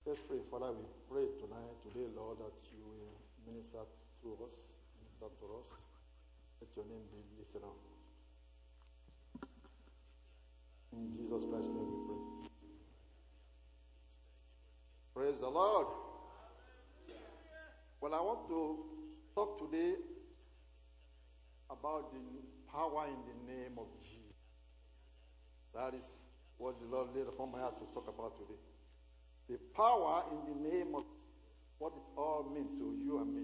Let's pray. Father, we pray today, Lord, that you will minister through us, minister to us. Let your name be lifted up. In Jesus Christ's name we pray. Praise the Lord. Well, I want to talk today about the power in the name of Jesus. That is what the Lord laid upon my heart to talk about today. The power in the name of what it all means to you and me.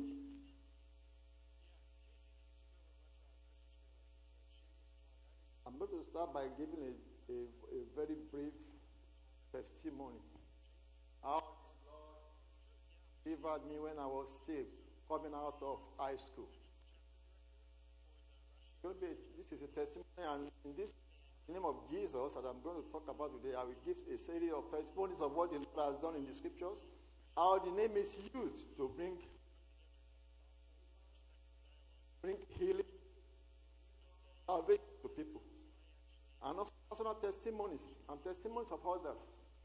I'm going to start by giving a very brief testimony. How the Lord delivered me when I was still coming out of high school. This is a testimony, and in this name of Jesus that I'm going to talk about today, I will give a series of testimonies of what the Lord has done in the scriptures, how the name is used to bring healing, salvation to people, and also personal testimonies and testimonies of others.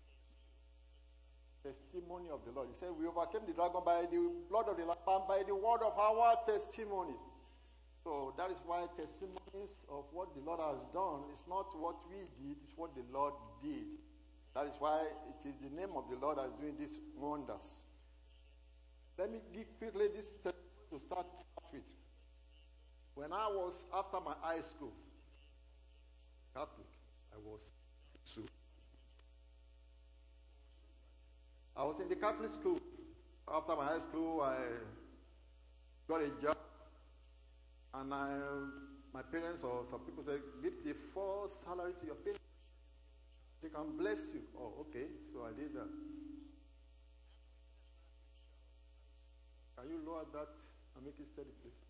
Testimony of the Lord. He said, we overcame the dragon by the blood of the Lamb and by the word of our testimonies. So that is why testimonies of what the Lord has done is not what we did, it's what the Lord did. That is why it is the name of the Lord that is doing these wonders. Let me give quickly this testimony to start with. When I was after my high school, Catholic, I was in the Catholic school. After my high school, I got a job. And my parents or some people said, give the full salary to your parents. They can bless you. Oh, okay. So I did that. Can you lower that and make it steady, please?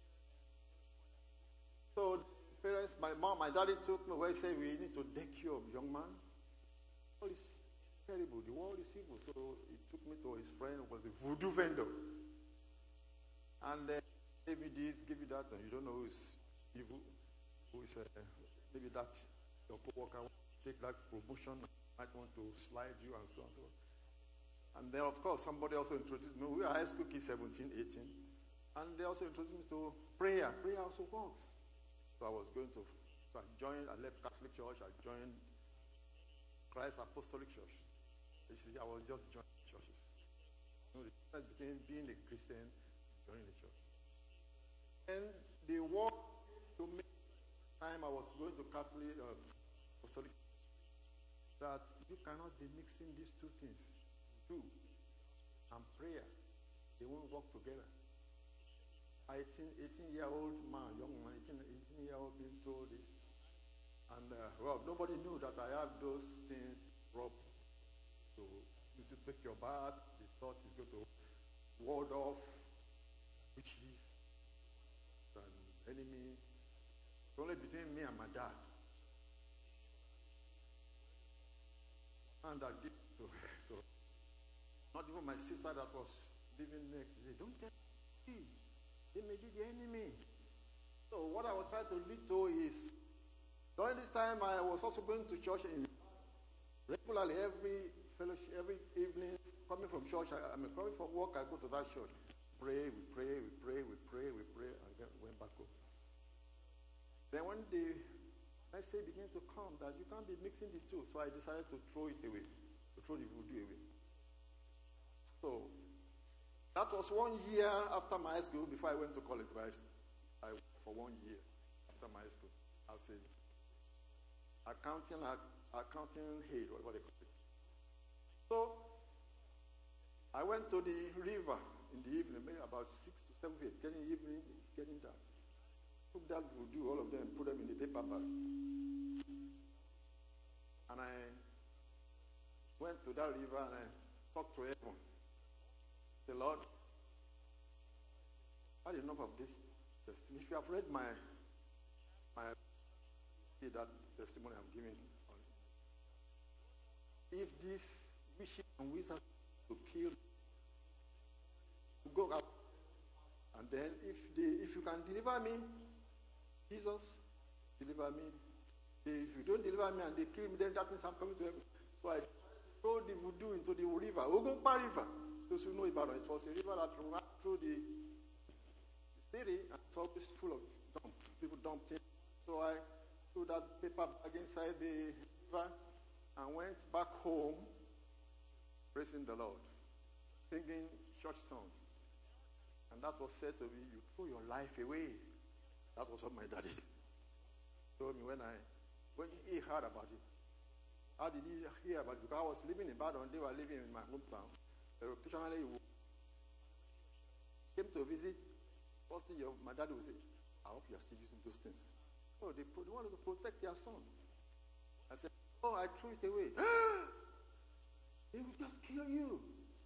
So parents, my mom, my daddy took me where he said, we need to take care of young man. Oh, it's terrible. The world is evil. So he took me to his friend who was a voodoo vendor. And give you this, give you that, and you don't know who is evil, who is maybe that your co-worker take that promotion, might want to slide you and so on and so on. And then of course somebody also introduced me. We are high school kids, 17, 18, and they also introduced me to prayer. Prayer also works. So I left Catholic Church, I joined Christ Apostolic Church. You see, I was just joining churches. You know, the difference between being a Christian and joining the church. And the word to me, time I was going to Catholic Apostolic, that you cannot be mixing these two things, voodoo and prayer. They won't work together. 18-year-old man, young man, 18-year-old being told this, and nobody knew that I have those things rubbed. So you should take your bath. The thought is going to ward off witches. Enemy. It's only between me and my dad. And that gives to not even my sister that was living next. She said, don't tell me. They may be the enemy. So what I was trying to lead to is, during this time I was also going to church regularly every fellowship, every evening, coming from church. I'm coming from work, I go to that church. We pray, and then went back home. Then when the message began to come that you can't be mixing the two, so I decided to throw it away, to throw the voodoo away. So that was 1 year after my high school, before I went to college. I worked for 1 year after my high school as a accounting head, or what they call it. So I went to the river in the evening, maybe about 6 to 7 days, getting evening, getting dark. Took that voodoo, all of them, put them in the paper bag. And I went to that river and I talked to everyone. The Lord, I had enough of this testimony. If you have read my see that testimony I'm giving on. If these wishes and wizards to kill, go up, and then if you can deliver me, Jesus, deliver me. If you don't deliver me and they kill me, then that means I'm coming to heaven. So I throw the voodoo into the river, Ogunpa River. Those who know about it, it was a river that ran through the city, and it's always full of dump. People dumped it. So I threw that paper bag inside the river and went back home, praising the Lord, singing church song. And that was said to me, you threw your life away. That was what my daddy told me when he heard about it. How did he hear about it? Because I was living in Badon, they were living in my hometown. Occasionally, he came to visit. First thing my dad would say, I hope you're still using those things. Oh, they wanted to protect their son. I said, oh, I threw it away. They will just kill you.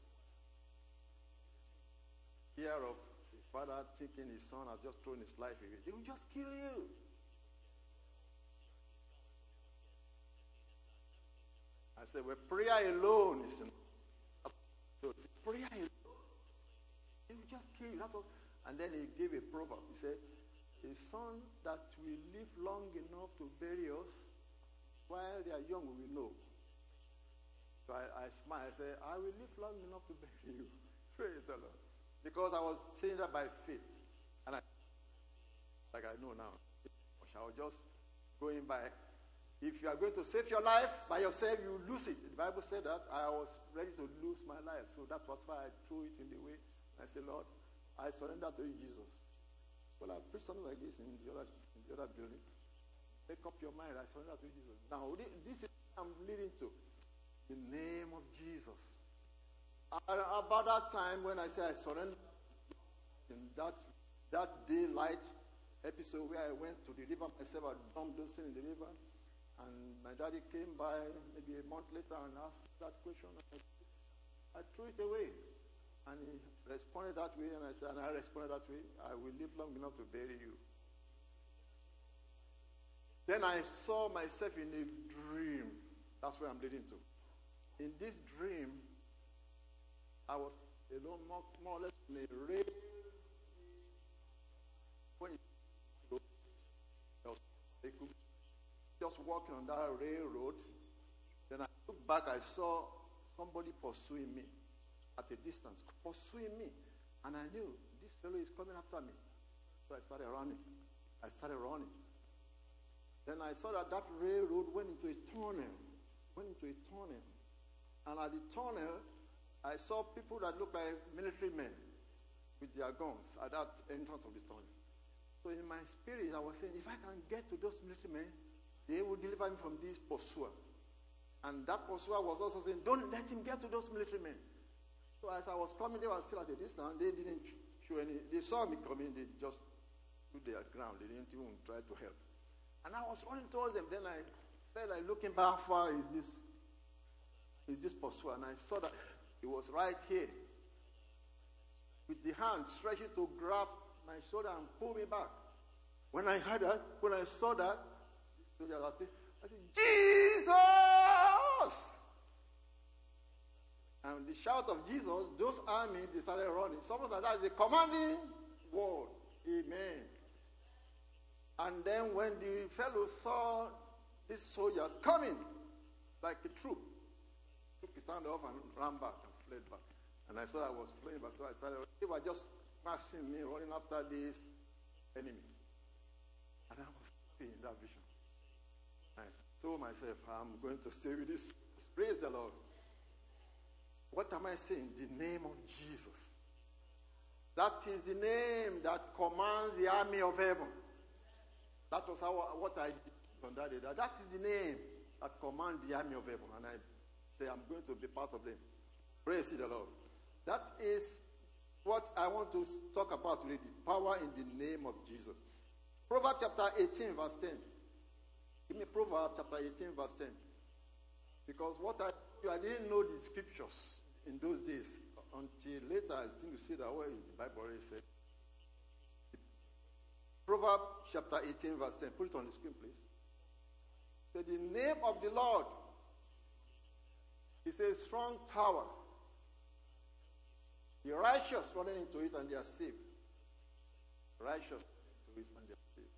Fear of the father thinking his son has just thrown his life away. They will just kill you. I said, well, prayer alone is enough. So prayer alone, they will just kill you. That was, and then he gave a proverb. He said, a son that will live long enough to bury us, while they are young, we will know. So I smiled. I said, I will live long enough to bury you. Praise the Lord. Because I was saying that by faith. And like I know now. I was just going by. If you are going to save your life by yourself, you lose it. The Bible said that. I was ready to lose my life. So that was why I threw it in the way. I said, Lord, I surrender to you, Jesus. Well, I preached something like this in the other building. Make up your mind. I surrender to you, Jesus. Now, this is what I'm leading to. The name of Jesus. About that time when I said I surrender, in that daylight episode where I went to the river myself, I dumped those things in the river. And my daddy came by maybe a month later and asked that question. I threw it away. And he responded that way, and I responded that way. I will live long enough to bury you. Then I saw myself in a dream. That's where I'm leading to. In this dream, I was alone, more or less in a rail. Just walking on that railroad. Then I looked back, I saw somebody pursuing me at a distance, pursuing me. And I knew this fellow is coming after me. So I started running. Then I saw that railroad went into a tunnel. And at the tunnel, I saw people that looked like military men with their guns at that entrance of the tunnel. So in my spirit, I was saying, if I can get to those military men, they will deliver me from this pursuer. And that pursuer was also saying, don't let him get to those military men. So as I was coming, they were still at a distance. They didn't show any. They saw me coming. They just stood their ground. They didn't even try to help. And I was running towards them. Then I felt like looking back, how far is this pursuer? And I saw that he was right here, with the hand stretching to grab my shoulder and pull me back. When I heard that, when I saw that, I said, Jesus! And the shout of Jesus, those armies, they started running. Something like that is a commanding word. Amen. And then when the fellow saw these soldiers coming, like a troop, took his hand off and ran back and fled back. And I saw I was fleeing back, so I started, they were just passing me, running after this enemy. And I was in that vision. I told myself, I'm going to stay with this. Praise the Lord. What am I saying? The name of Jesus. That is the name that commands the army of heaven. That was what I did on that day. That is the name that commands the army of heaven. And I say, I'm going to be part of them. Praise the Lord. That is what I want to talk about today. The power in the name of Jesus. Proverbs chapter 18, verse 10. Give me Proverbs chapter 18, verse 10. Because I didn't know the scriptures in those days until later I think you see that where is the Bible already said. Proverbs chapter 18, verse 10. Put it on the screen, please. So the name of the Lord is a strong tower. The righteous running into it and they are saved. Righteous into it and they are saved.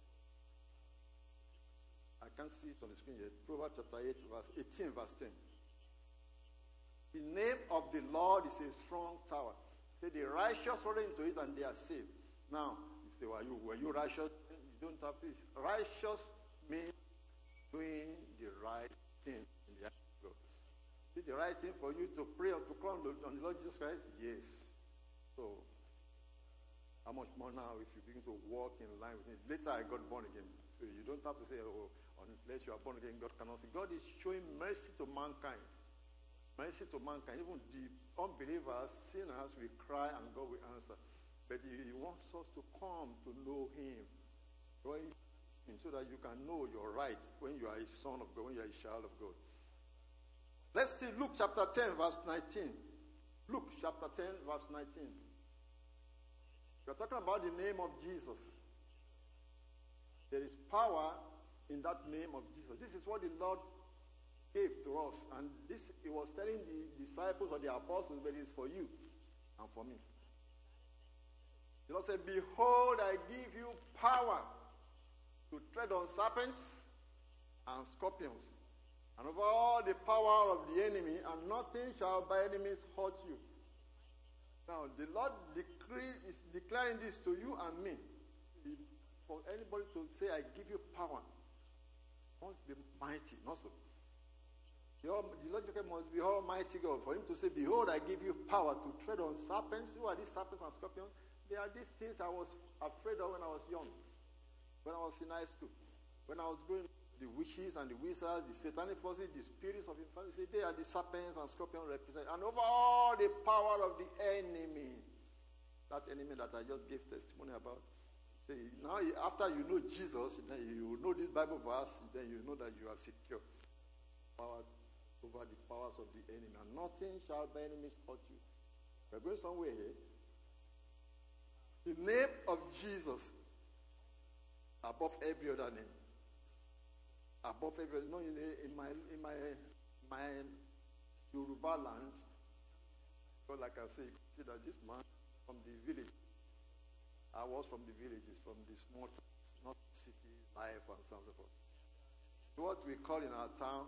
I can't see it on the screen yet. Proverbs chapter 18, verse 10. The name of the Lord is a strong tower. Say the righteous run into it and they are saved. Now, you say, were you righteous? You don't have to. Righteous means doing the right thing in the eyes of God. Is it the right thing for you to pray or to call on the Lord Jesus Christ? Yes. So, how much more now if you begin to walk in line with Him? Later I got born again. So you don't have to say, oh, unless you are born again, God cannot see. God is showing mercy to mankind. Mercy to mankind. Even the unbelievers, sinners will cry and God will answer. But He wants us to come to know Him. So that you can know your right when you are a son of God, when you are a child of God. Let's see Luke chapter 10, verse 19. Luke chapter 10, verse 19. We are talking about the name of Jesus. There is power in that name of Jesus. This is what the Lord gave to us. And this He was telling the disciples or the apostles, but it is for you and for me. The Lord said, behold, I give you power to tread on serpents and scorpions, and over all the power of the enemy, and nothing shall by enemies hurt you. Now, the Lord is declaring this to you and me. For anybody to say, I give you power, must be mighty, not so. The logical must be Almighty God. For Him to say, behold, I give you power to tread on serpents. Who are these serpents and scorpions? They are these things I was afraid of when I was young. When I was in high school, when I was going, the witches and the wizards, the satanic forces, the spirits of infancy, they are the serpents and scorpions represent. And over all the power of the enemy, that enemy that I just gave testimony about. Now, after you know Jesus, then you know this Bible verse, then you know that you are secure. Power over the powers of the enemy. And nothing shall by enemies hurt you. We're going somewhere here. The name of Jesus above every other name. Above every other name. In my Yoruba land, God, like I say, you can see that this man from the village. I was from the villages, from the small towns, not city life and so on and so forth. What we call in our town,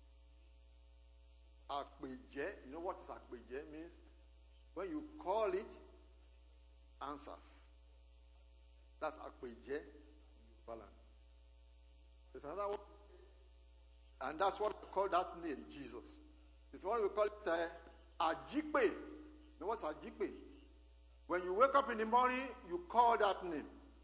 Akpeje. You know what is Akpeje means? When you call it, answers. That's Akpeje. There's another one, and that's what we call that name, Jesus. It's what we call it Ajipe. You know what's Ajipe? When you wake up in the morning, you call that name.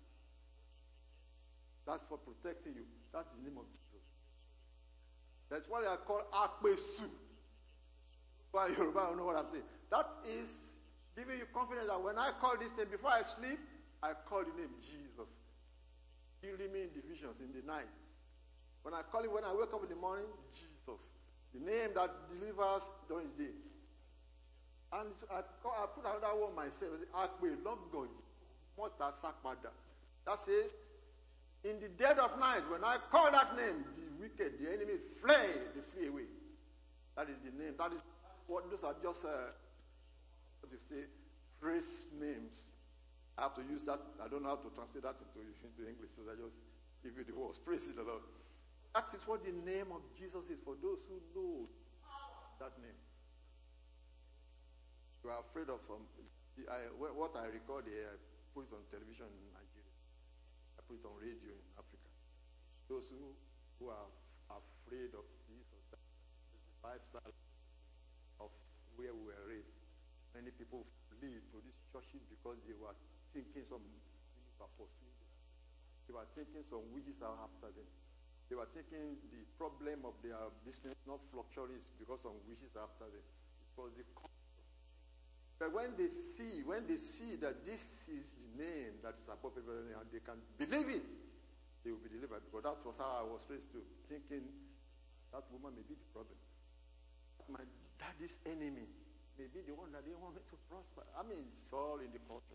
That's for protecting you. That's the name of Jesus. That's what I call Akpesu. Why Yoruba don't know what I'm saying. That is giving you confidence that when I call this name, before I sleep, I call the name Jesus. Healing me in the visions in the night. When I call it when I wake up in the morning, Jesus. The name that delivers during the day. And I put another one myself. Akpe, Lord God, Mota Sakpada. That says, in the dead of night, when I call that name, the wicked, the enemy they flee away. That is the name. That is what those are just, what you say, phrase names. I have to use that. I don't know how to translate that into English, so I just give you the words. Praise the Lord. That is what the name of Jesus is for those who know that name. You are afraid of some. What I record here, I put it on television in Nigeria. I put it on radio in Africa. Those who are afraid of this or that, the lifestyle of where we were raised. Many people flee to these churches because they were thinking some were pursuing them. They were thinking some witches are after them. They were thinking the problem of their business not fluctuates because some witches are after them. It was the But when they see that this is the name that is above everything and they can believe it, they will be delivered. Because that was how I was raised too, thinking that woman may be the problem. My daddy's enemy may be the one that didn't want me to prosper. I mean, it's all in the culture.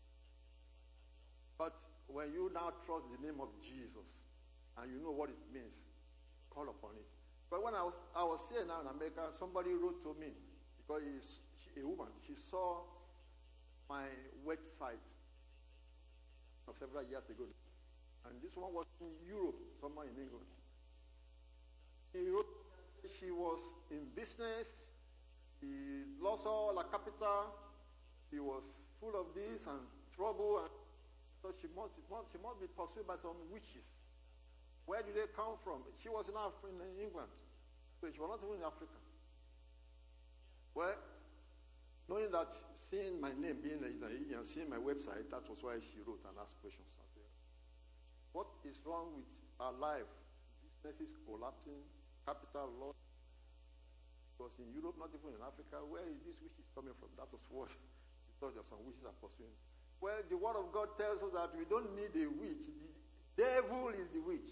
But when you now trust the name of Jesus and you know what it means, call upon it. But when I was here now in America, somebody wrote to me because a woman, she saw my website of several years ago. And this one was in Europe, somewhere in England. She wrote, she was in business, he lost all her capital. He was full of this and trouble, and so she must be pursued by some witches. Where did they come from? She was in England, so she was not even in Africa. Well, knowing that, seeing my name being and seeing my website, that was why she wrote and asked questions. I said, what is wrong with our life? Business is collapsing, capital loss. It was in Europe, not even in Africa. Where is this witch coming from? That was what she thought there some witches are pursuing. Well, the Word of God tells us that we don't need a witch. The devil is the witch.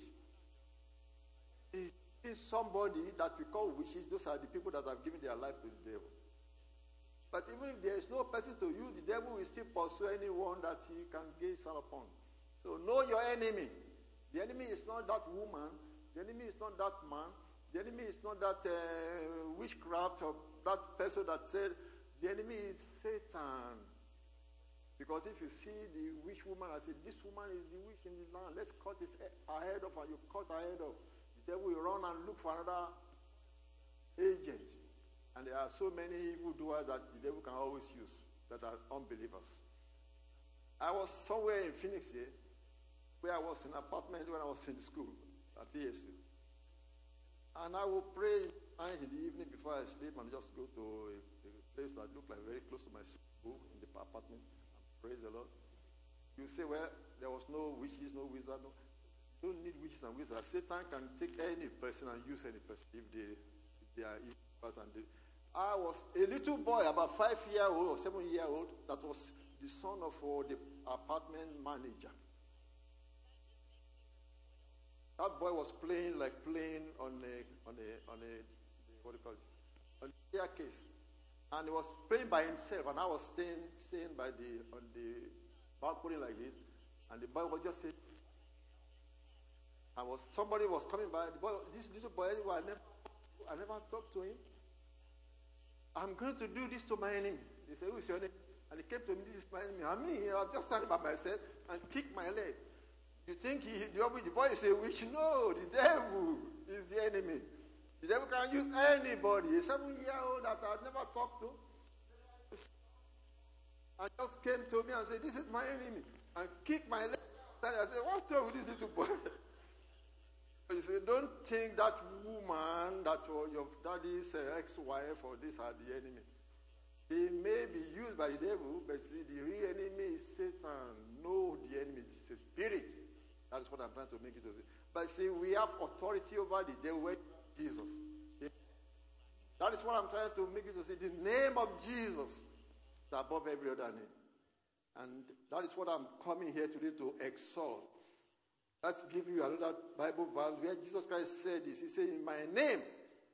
It is somebody that we call witches. Those are the people that have given their life to the devil. But even if there is no person to use, the devil will still pursue anyone that he can gaze upon. So know your enemy. The enemy is not that woman. The enemy is not that man. The enemy is not that witchcraft or that person that said, the enemy is Satan. Because if you see the witch woman, I say, this woman is the witch in the land. Let's cut his head off, and you cut her head off. The devil will run and look for another agent. And there are so many evildoers that the devil can always use that are unbelievers. I was somewhere in Phoenix here, where I was in an apartment when I was in school at ESU. And I will pray in the evening before I sleep and just go to a place that looked like very close to my school in the apartment. Praise the Lord. You say, well, there was no witches, no wizard. No. You don't need witches and wizards. Satan can take any person and use any person if they are evil. I was a little boy, about 5-year-old or 7-year-old, that was the son of the apartment manager. That boy was playing on what do you call it? On the staircase. And he was praying by himself, and I was staying on the balcony like this, and the boy was just saying, somebody was coming by, this little boy, I never talked to him. I'm going to do this to my enemy. They said, who is your enemy? And he came to me, this is my enemy. I mean, I was just standing by myself and kicked my leg. You think the boy is a witch? No, the devil is the enemy. The devil can use anybody. A 7-year-old that I never talked to, and just came to me and said, this is my enemy, and kicked my leg. And I said, what's wrong with this little boy? You say, don't think that woman, that your daddy's ex-wife or this are the enemy. They may be used by the devil, but see, the real enemy is Satan. No, the enemy is a spirit. That is what I'm trying to make you to see. But see, we have authority over the devil. Jesus. That is what I'm trying to make you to see. The name of Jesus is above every other name. And that is what I'm coming here today to exalt. Let's give you another Bible verse where Jesus Christ said this. He said, in my name.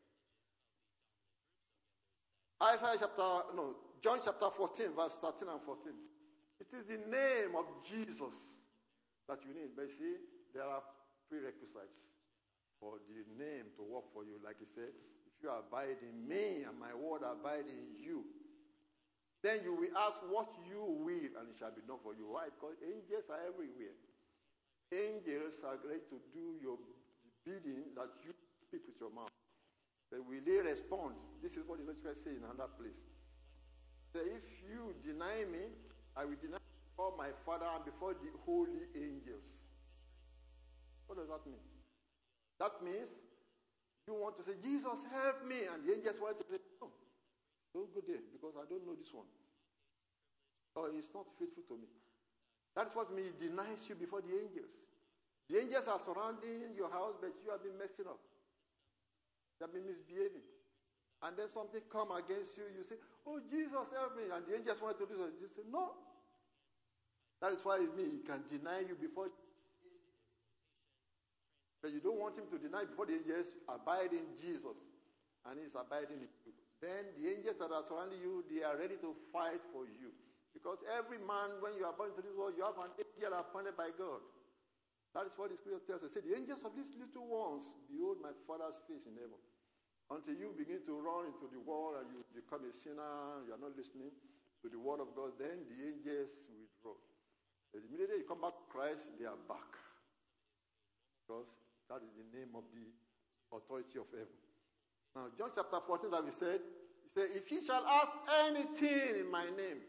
John chapter 14, verse 13 and 14. It is the name of Jesus that you need. But see, there are prerequisites for the name to work for you. Like he said, if you abide in me and my word abide in you, then you will ask what you will and it shall be done for you. Why? Because angels are everywhere. Angels are ready to do your bidding that you speak with your mouth. But will they respond? This is what the Lord Christ says in another place. So if you deny me, I will deny before my Father and before the holy angels. What does that mean? That means you want to say, Jesus, help me. And the angels want to say, no, don't go there because I don't know this one. Or he's not faithful to me. That's what means he denies you before the angels. The angels are surrounding your house, but you have been messing up. You have been misbehaving. And then something come against you, you say, oh, Jesus, help me. And the angels want to do something. You say, no. That is why he can deny you before. But you don't want him to deny before the angels. Abide in Jesus. And he's abiding in you. Then the angels that are surrounding you, they are ready to fight for you. Because every man, when you are born into this world, you have an angel appointed by God. That is what the scripture tells us. Say, the angels of these little ones, behold my Father's face in heaven. Until you begin to run into the world and you become a sinner, you are not listening to the word of God, then the angels withdraw. But immediately you come back to Christ, they are back. Because that is the name of the authority of heaven. Now, John chapter 14 that we said, he Say, if ye shall ask anything in my name,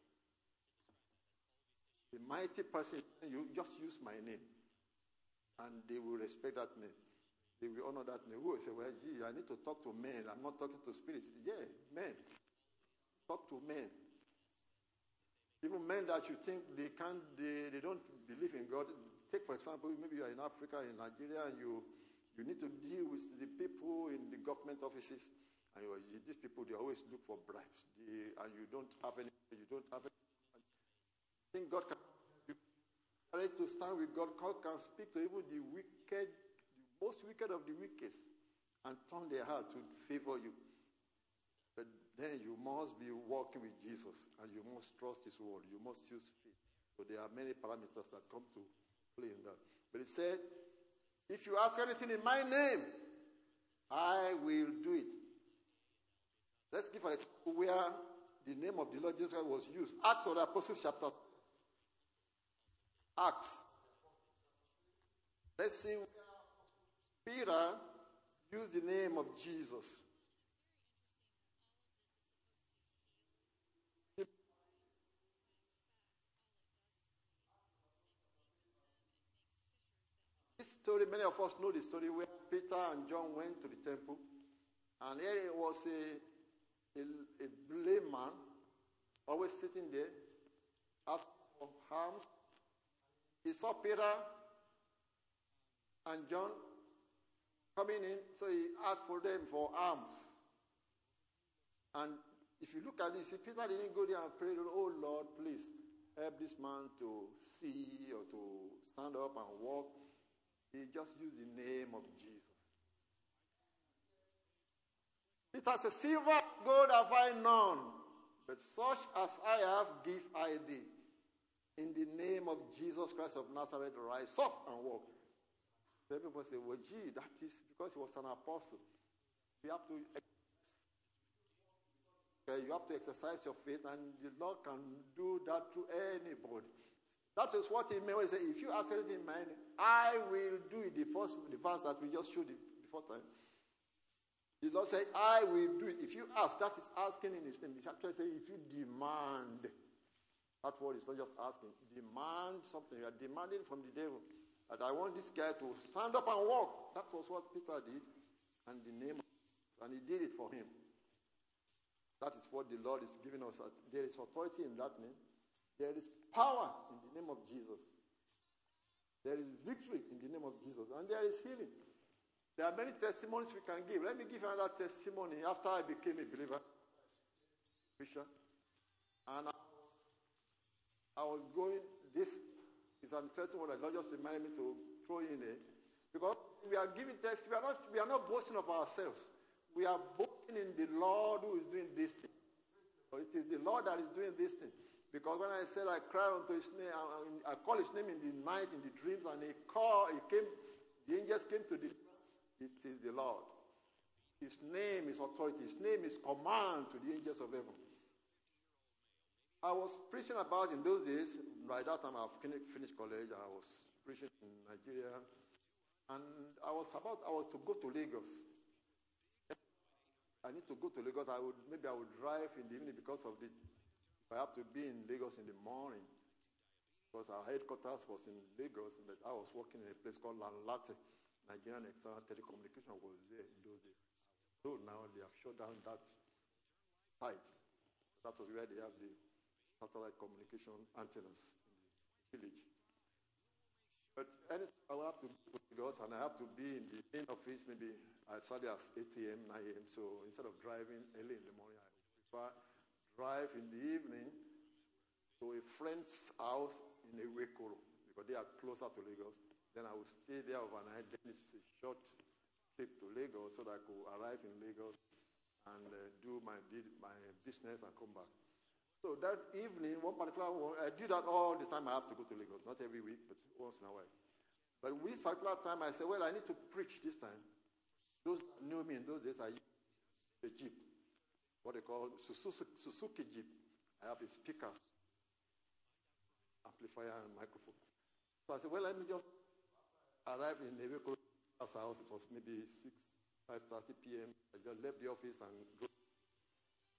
the mighty person, you just use my name. And they will respect that name. They will honor that name. Who will say, well, gee, I need to talk to men. I'm not talking to spirits. Yeah, men. Talk to men. Even men that you think they don't believe in God. Take, for example, maybe you are in Africa, in Nigeria, and you need to deal with the people in the government offices. And these people, they always look for bribes. And you don't have any. I think God can help you to stand with God. God can speak to even the wicked, the most wicked of the wicked, and turn their heart to favor you. But then you must be walking with Jesus, and you must trust His word. You must use faith. So there are many parameters that come to play in that. But He said, if you ask anything in my name, I will do it. Let's give an example where the name of the Lord Jesus was used. Acts of the Apostles chapter 2. Acts. Let's see where Peter used the name of Jesus. This story, many of us know the story where Peter and John went to the temple, and there was a lame man always sitting there asking for alms. He saw Peter and John coming in, so he asked for them for alms. And if you look at this, Peter didn't go there and pray, oh Lord, please help this man to see or to stand up and walk. He just used the name of Jesus. Peter said, silver, gold have I none, but such as I have give I thee. In the name of Jesus Christ of Nazareth, rise up and walk. Then people say, well, gee, that is because he was an apostle. You have to exercise your faith, and the Lord can do that to anybody. That is what he meant when he said, if you ask anything in my name, I will do it. The verse that we just showed before time. The Lord said, I will do it. If you ask, that is asking in his name. He's actually saying, if you demand. That word is not just asking. Demand something. You are demanding from the devil that I want this guy to stand up and walk. That was what Peter did. And he did it for him. That is what the Lord is giving us. There is authority in that name. There is power in the name of Jesus. There is victory in the name of Jesus. And there is healing. There are many testimonies we can give. Let me give another testimony after I became a believer. Christian. And I was going, this is an interesting one that Lord just reminded me to throw in there. Because we are giving tests, we are not boasting of ourselves. We are boasting in the Lord who is doing this thing. So it is the Lord that is doing this thing. Because when I said I cried unto his name, I called his name in the night, in the dreams, and the angels came to deliver. It is the Lord. His name is authority. His name is command to the angels of heaven. I was preaching about in those days. By that time, I've finished college. I was preaching in Nigeria. And I was to go to Lagos. I need to go to Lagos. Maybe I would drive in the evening because of if I have to be in Lagos in the morning. Because our headquarters was in Lagos, but I was working in a place called Lanlate. Nigerian External Telecommunication was there in those days. So now they have shut down that site. That was where they have the satellite communication antennas in the village. But anytime I will have to go to Lagos, and I have to be in the main office maybe as early as 8 a.m., 9 a.m. So instead of driving early in the morning, I prefer drive in the evening to a friend's house in Ewekoro, because they are closer to Lagos. Then I will stay there overnight. Then it's a short trip to Lagos so that I could arrive in Lagos and do my business and come back. So that evening, one particular one, I do that all the time. I have to go to Lagos, not every week, but once in a while. But with this particular time, I said, well, I need to preach this time. Those who knew me in those days, I used the Jeep, what they call Suzuki Jeep. I have a speakers, amplifier, and microphone. So I said, well, let me just arrive in Ewekoro's house. It was maybe 5:30 p.m. I just left the office and drove.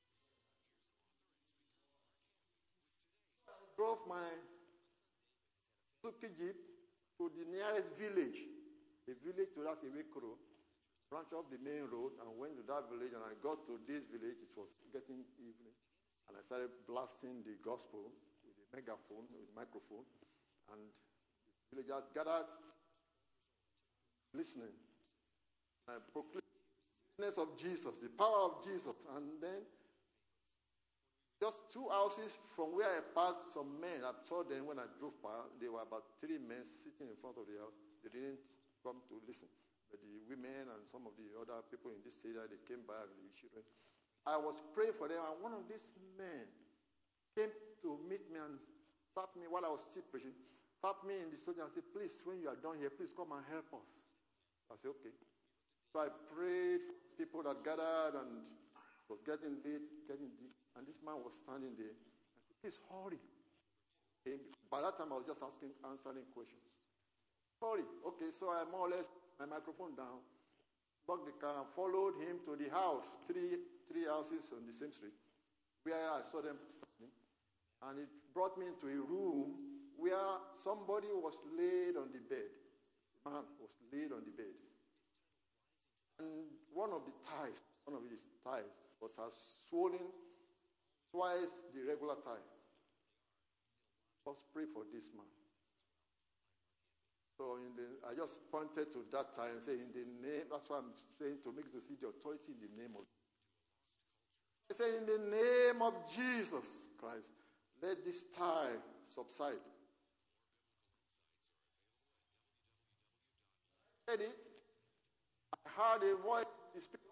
drove my Suzuki Jeep to the nearest village, a village to that Iwekoro, branch off the main road, and went to that village, and I got to this village. It was getting evening, and I started blasting the gospel with a megaphone, with a microphone, and the villagers gathered, listening. I proclaimed the goodness of Jesus, the power of Jesus, and then just 2 houses from where I parked, some men, I saw them when I drove by. There were about 3 men sitting in front of the house. They didn't come to listen. But the women and some of the other people in this area, they came by with the children. I was praying for them, and one of these men came to meet me and tapped me while I was still preaching, tapped me in the shoulder and said, please, when you are done here, please come and help us. I said, okay. So I prayed for people that gathered, and it was getting late, getting deep. And this man was standing there. I said, please hurry. And by that time, I was just answering questions. Hurry. Okay, so I more or less put my microphone down, parked the car, and followed him to the house, three houses on the same street, where I saw them standing. And it brought me into a room where somebody was laid on the bed. A man was laid on the bed. And one of his thighs was as swollen twice the regular thigh. Let's pray for this man. So I just pointed to that thigh and said, in the name, that's why I'm saying to make you see the authority in the name of. I say, in the name of Jesus Christ, let this thigh subside. I said it. I heard a voice in the spirit.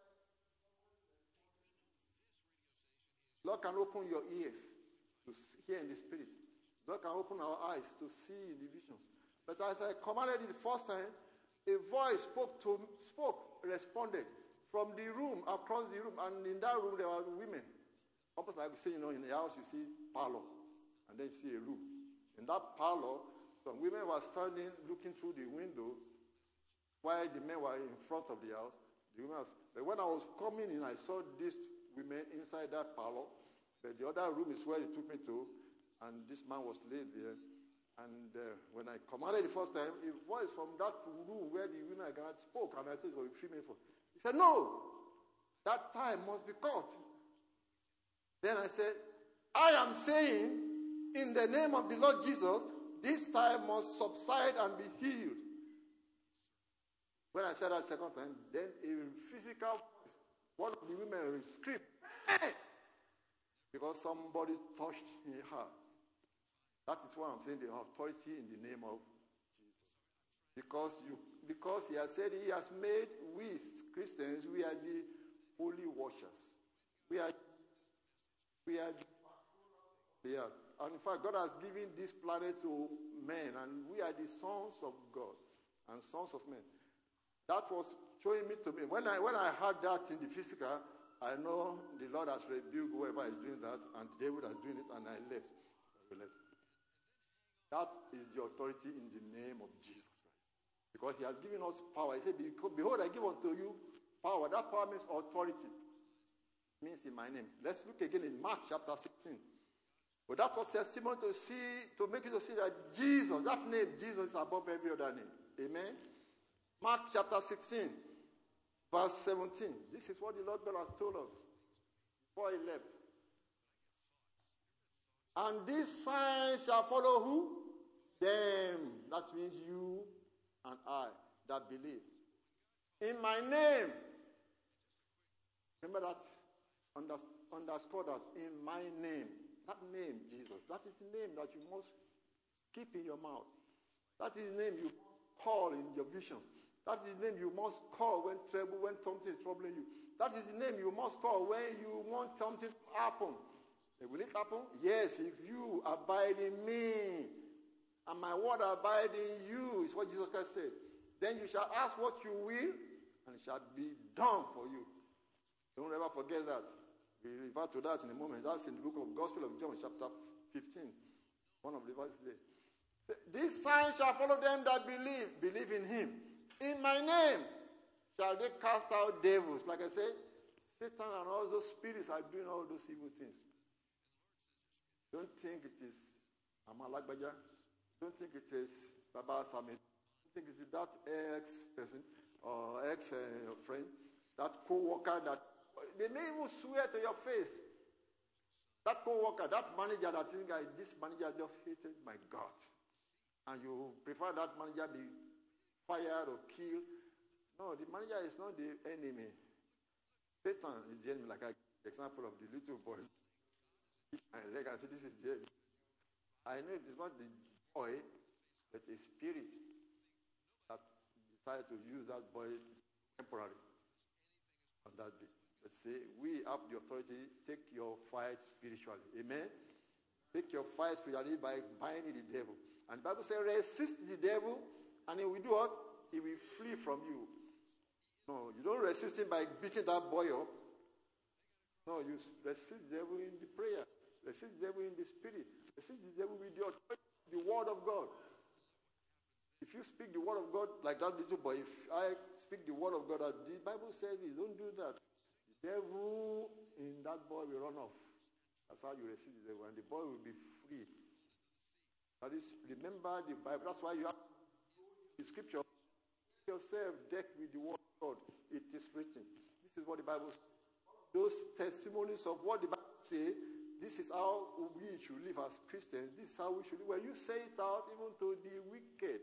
Lord can open your ears to hear in the spirit. Lord can open our eyes to see in the visions. But as I commanded it the first time, a voice responded from the room, across the room, and in that room there were women. Almost like we say, in the house you see parlor, and then you see a room. In that parlor, some women were standing looking through the window while the men were in front of the house. But when I was coming in, I saw these women inside that parlor. But the other room is where they took me to, and this man was laid there. And when I commanded the first time, a voice from that room where the women gathered spoke, and I said, well, you feel me for? He said, no, that time must be cut. Then I said, I am saying, in the name of the Lord Jesus, this time must subside and be healed. When I said that second time, then a physical voice, one of the women screamed, hey! Because somebody touched her. That is why I'm saying the authority in the name of Jesus. Because he has said he has made we Christians, we are the holy watchers. We are the earth. And in fact, God has given this planet to men, and we are the sons of God and sons of men. That was showing me to me. When I heard that in the physical, I know the Lord has rebuked whoever is doing that, and the devil is doing it, and I left. That is the authority in the name of Jesus Christ. Because he has given us power. He said, behold, I give unto you power. That power means authority. It means in my name. Let's look again in Mark chapter 16. But that was testimony to make you to see that Jesus, that name, Jesus, is above every other name. Amen. Mark chapter 16, verse 17. This is what the Lord God has told us before he left. And these signs shall follow who? Them. That means you and I that believe. In my name. Remember that? Underscore that. In my name. That name, Jesus. That is the name that you must keep in your mouth. That is the name you call in your visions. That is the name you must call when something is troubling you. That is the name you must call when you want something to happen. Will it happen? Yes, if you abide in me, and my word abide in you, is what Jesus Christ said. Then you shall ask what you will, and it shall be done for you. Don't ever forget that. We refer to that in a moment. That's in the book of Gospel of John, chapter 15. One of the verses there. These signs shall follow them that believe in him. In my name shall they cast out devils. Like I said, Satan and all those spirits are doing all those evil things. Don't think it is Amalagbaja. Don't think it says Baba Sami. Don't think it's that ex-person or ex-friend, that co-worker that they may even swear to your face. That co-worker, that manager that think this manager just hated my God. And you prefer that manager be fired or killed. No, the manager is not the enemy. Satan is the enemy, like an example of the little boy. And like I said, this is the enemy. I know it is not the boy, but a spirit that decided to use that boy temporarily on that day. Let's say, we have the authority, take your fight spiritually. Amen? Take your fight spiritually by binding the devil. And the Bible says, resist the devil, and he will do what? He will flee from you. No, you don't resist him by beating that boy up. No, you resist the devil in the prayer. Resist the devil in the spirit. Resist the devil with the authority, the word of God. If you speak the word of God like that little boy, if I speak the word of God, the Bible says this, don't do that. The devil in that boy will run off. That's how you resist the devil, and the boy will be free. That is, remember the Bible. That's why you have the scripture. Yourself decked with the word of God. It is written. This is what the Bible says. Those testimonies of what the Bible says, this is how we should live as Christians. This is how we should live. When you say it out, even to the wicked,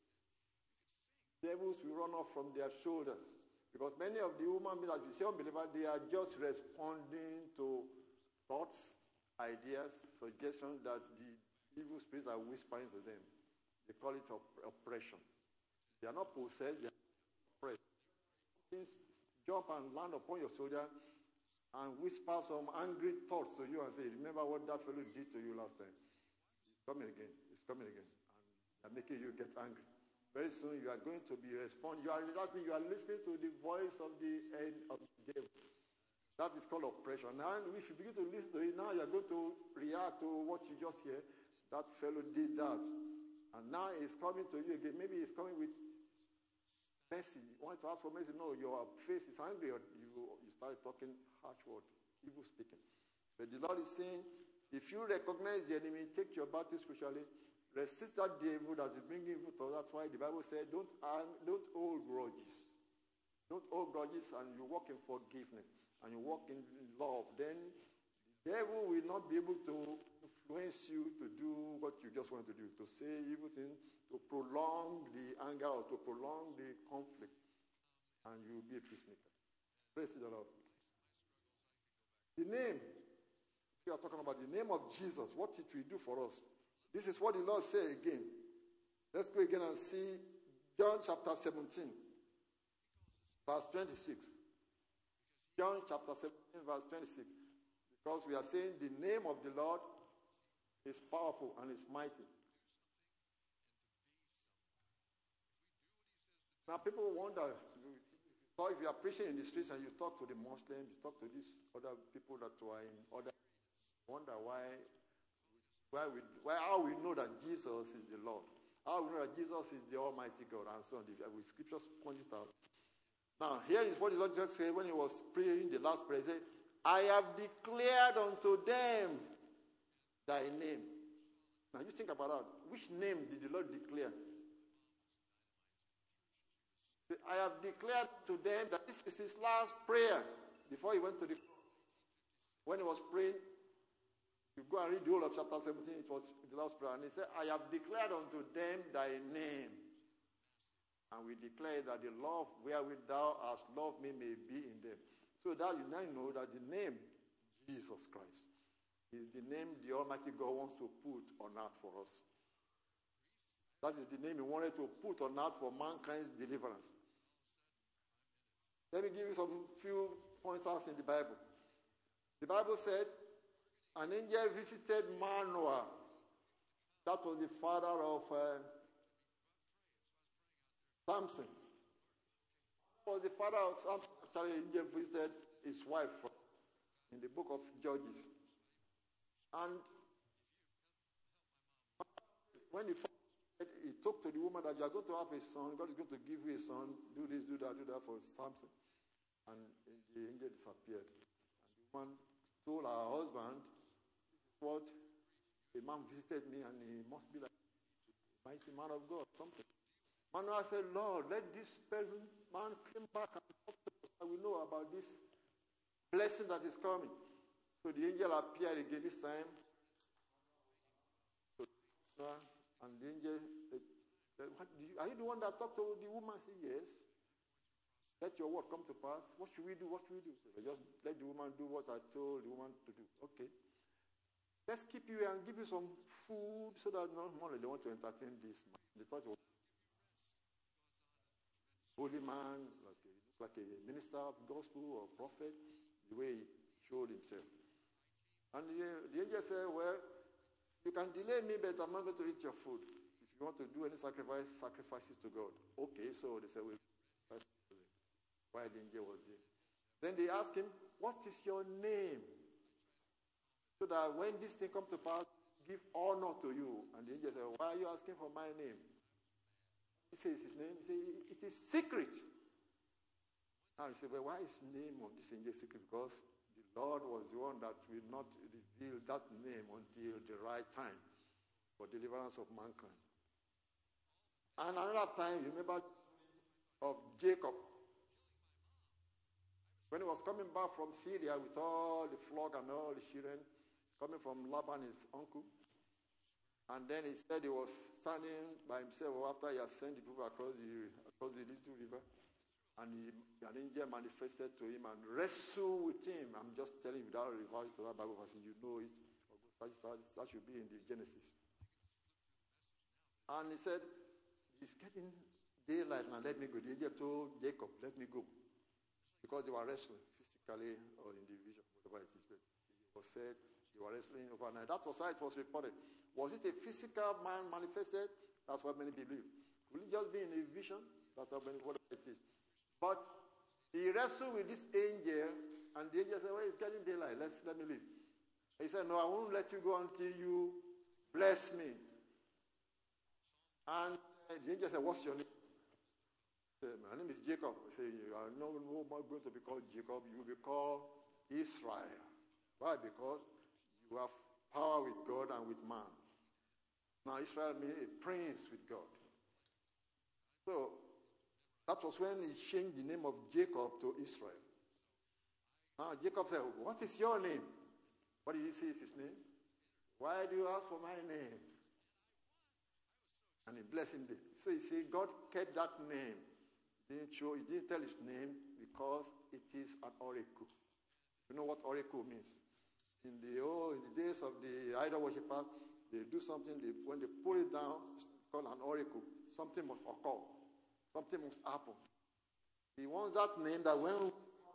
devils will run off from their shoulders. Because many of the human beings, as you say, unbelievers, they are just responding to thoughts, ideas, suggestions that the evil spirits are whispering to them. They call it oppression. They are not possessed, they are oppressed. Things jump and land upon your shoulder and whisper some angry thoughts to you and say, remember what that fellow did to you last time. It's coming again. It's coming again. And they're making you get angry. Very soon you are going to be responding. You are listening to the voice of the end of the devil. That is called oppression. Now we should begin to listen to it. Now you are going to react to what you just hear. That fellow did that. And now he's coming to you again. Maybe he's coming with mercy. You want to ask for mercy? No, your face is angry. Or you started talking harsh word, evil speaking. But the Lord is saying, if you recognize the enemy, take your battle spiritually, resist that devil that is bringing evil to us. That's why the Bible said, don't hold grudges. Don't hold grudges, and you walk in forgiveness, and you walk in love. Then the devil will not be able to influence you to do what you just want to do, to say evil things, to prolong the anger or to prolong the conflict, and you will be a peacemaker. Praise the Lord. The name, we are talking about the name of Jesus, what it will do for us. This is what the Lord said again. Let's go again and see John chapter 17, verse 26. John chapter 17, verse 26. Because we are saying the name of the Lord is powerful and is mighty. Now people wonder, so if you are preaching in the streets and you talk to the Muslims, you talk to these other people that are in other, wonder how we know that Jesus is the Lord. How we know that Jesus is the Almighty God and so on. The scriptures point it out. Now, here is what the Lord just said when he was praying the last prayer. He said, I have declared unto them thy name. Now, you think about that. Which name did the Lord declare? I have declared to them that this is his last prayer before he went to the cross. When he was praying, you go and read the whole of chapter 17, it was the last prayer. And he said, I have declared unto them thy name. And we declare that the love wherewith thou hast loved me may be in them. So that you now know that the name Jesus Christ is the name the Almighty God wants to put on earth for us. That is the name he wanted to put on earth for mankind's deliverance. Let me give you some few pointers in the Bible. The Bible said, an angel visited Manoah. That was the father of Samson. That was the father of Samson. Actually, an angel visited his wife in the book of Judges. And when he talked to the woman that you are going to have a son, God is going to give you a son, do this, do that for Samson. And the angel disappeared. And the woman told her husband, what a man visited me and he must be like a mighty man of God, something. Manuel said, Lord, let this man come back and talk to us and we know about this blessing that is coming. So the angel appeared again this time. So, and the angel said, are you the one that talked to the woman? I said, yes. Let your word come to pass. What should we do? What should we do? So just let the woman do what I told the woman to do. Okay. Let's keep you here and give you some food so that no more they want to entertain this man. They thought he was a holy man, like a minister of gospel or prophet, the way he showed himself. And the angel said, well, you can delay me, but I'm not going to eat your food. If you want to do any sacrifices to God. Okay, so they said, well, while the angel was there. Then they asked him, what is your name? So that when this thing comes to pass, give honor to you. And the angel said, why are you asking for my name? He says his name. He says, it is secret. Now he said, well, why is the name of this angel secret? Because the Lord was the one that will not reveal that name until the right time for deliverance of mankind. And another time, you remember of Jacob. When he was coming back from Syria with all the flock and all the children, coming from Laban, his uncle, and then he said he was standing by himself after he had sent the people across the little river, and an angel manifested to him and wrestled with him. I'm just telling you without referring to that Bible verse, you know it. That should be in the Genesis. And he said, it's getting daylight now, let me go. The angel told Jacob, let me go. Because they were wrestling physically or in the vision, whatever it is. But it was said they were wrestling overnight. That was how it was reported. Was it a physical man manifested? That's what many believe. Will it just be in a vision? That's what whatever it is. But he wrestled with this angel, and the angel said, well, it's getting daylight. Let me leave. He said, no, I won't let you go until you bless me. And the angel said, what's your name? My name is Jacob. I say, you are no more going to be called Jacob. You will be called Israel. Why? Because you have power with God and with man. Now Israel means a prince with God. So that was when he changed the name of Jacob to Israel. Now Jacob said, what is your name? What did he say is his name? Why do you ask for my name? And he blessed him. So you see, God kept that name. He didn't tell his name because it is an oracle. You know what oracle means? In the days of the idol worshippers, they do something, when they pull it down, it's called an oracle. Something must occur. Something must happen. He wants that name that when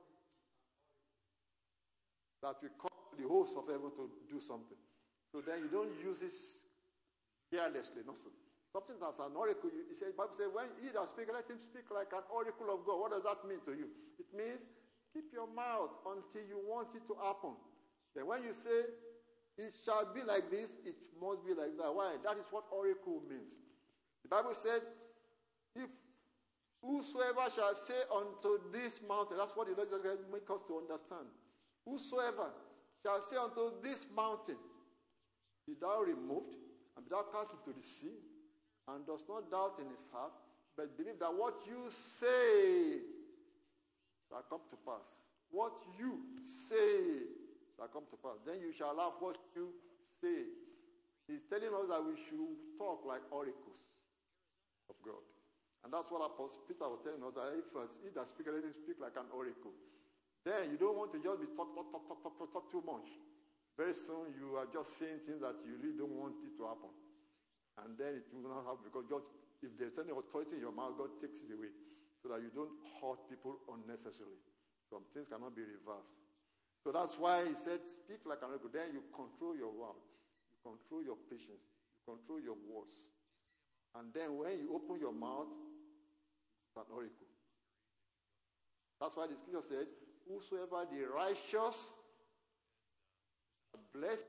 that we call the host of heaven to do something. So then you don't use it carelessly, not so. Something that's an oracle. The Bible says, when he that speaks, let him speak like an oracle of God. What does that mean to you? It means keep your mouth until you want it to happen. Then when you say, it shall be like this, it must be like that. Why? That is what oracle means. The Bible said, if whosoever shall say unto this mountain, that's what the Lord just make us to understand. Whosoever shall say unto this mountain, be thou removed, and be thou cast into the sea, and does not doubt in his heart, but believe that what you say shall come to pass. What you say shall come to pass. Then you shall have what you say. He's telling us that we should talk like oracles of God. And that's what Apostle Peter was telling us, that if he that speaks, let him speak like an oracle. Then you don't want to just be talk too much. Very soon you are just saying things that you really don't want it to happen. And then it will not happen, because God, if there's any authority in your mouth, God takes it away so that you don't hurt people unnecessarily. Some things cannot be reversed. So that's why he said, speak like an oracle. Then you control your word. You control your patience. You control your words. And then when you open your mouth, it's an oracle. That's why the scripture said, whosoever the righteous are blessed.